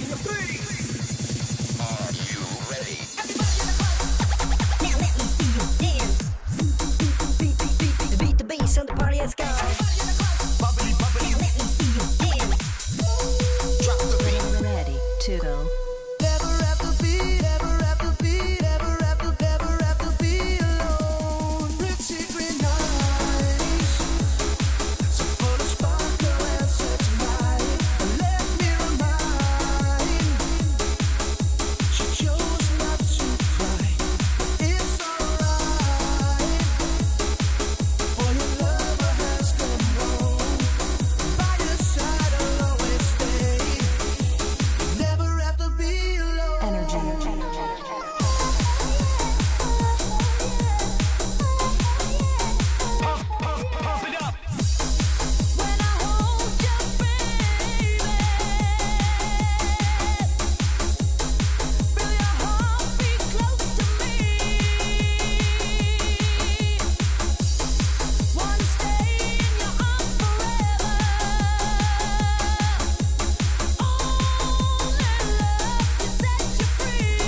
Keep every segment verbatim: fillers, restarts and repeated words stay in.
Are you ready? Now let me see you dance. Beat, beat, beat, beat, beat the bass on the party has gone. Bubbly, bubbly. Now let me see you dance. Drop the beat. Ready to go. Never have to be, never have to be, never have to, never have to be alone. Red secret nights, so full of sparkle and such light. Let me remind, she chose not to cry. It's alright, for your lover has come home. By your side I'll always stay. Never have to be alone. Energy. When I hold you, baby, feel your heart beat close to me. Wanna stay in your arms forever. Only love can set you free.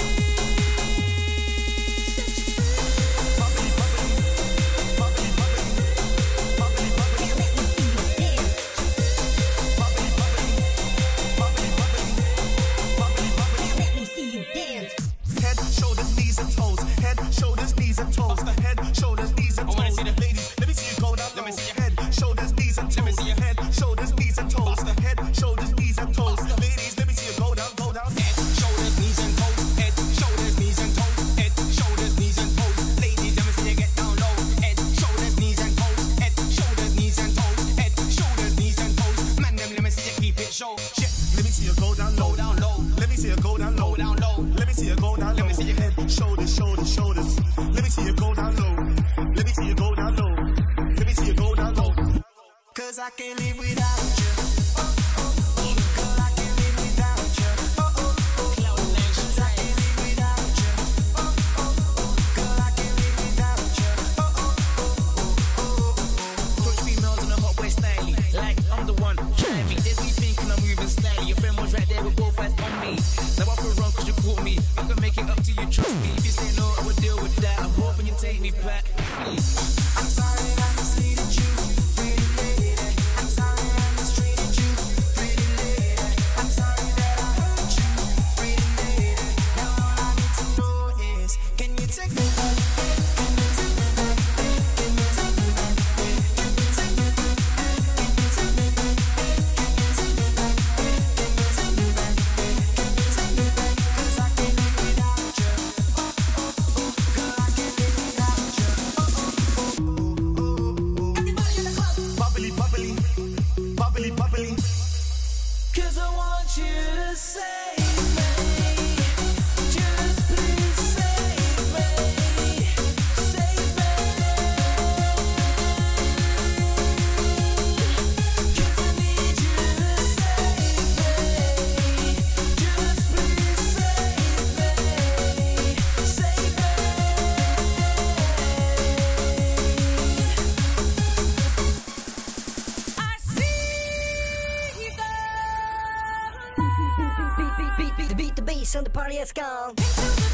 Bubbly, bubbly. Bubbly, bubbly. Bubbly, bubbly. Now let me see you dance. Bubbly, bubbly. Bubbly, bubbly. Bubbly, bubbly. Now let me see you dance. Head, shoulders, knees and toes. Head, shoulders, knees and toes. The head, shoulders, knees and toes. I wanna see the- Ladies, let me see you go down low. Let me see your- Head, shoulders, knees and toes. Let me see your- Head, shoulders, knees and toes. The head, shoulders, knees and toes. Ladies, let me see you go down, go down. Head, shoulders, knees and toes. Head, shoulders, knees and toes. Head, shoulders, knees and toes. Ladies, let me see you get down low. Head, shoulders, knees and toes. Head, shoulders, knees and toes. Head, shoulders, knees and toes. Man, them, let me see you keep it show. Shit, Let me see you go down low. go down low. Let me see you go down low. Go down low. Let me see you go down low. Let me see your head, shoulders, shoulders, shoulders. Let me see you go down low. Let me see you go down low. Let me see you go down low. Cause I can't live without you. Girl, I can't live without you. Cause I can't live without you. Girl, I can't live without you. Touch females in a hot boy style. Like I'm the one. Try me. There's me thinking I'm moving slightly. Your friend was right there with both eyes on me. Now I feel wrong cause you caught me. I can make it up to you, trust me. If you say no, I will deal with that. I'm hoping you take me back. Please. I'm sorry I misleaded you, pretty lady. I'm sorry I mistreated you, pretty lady. I'm sorry that I hurt you, pretty lady. Now all I need to know is, can you take me back? Can you take me back? Can you take me back? Can you take me back? Can you take me back? Can you take me back? Can you take me back? Can you take me back? 'Cause I can't live without you. Girl, I can't live without you. Bubbly, bubbly, bubbly, bubbly. 'Cause I want you to save me. Just please save me. Save me. 'Cause I need you to save me. Just please save me. Save me. I see you go Beat, beat, beat, beat, beat, beat the bass on the party has gone. into the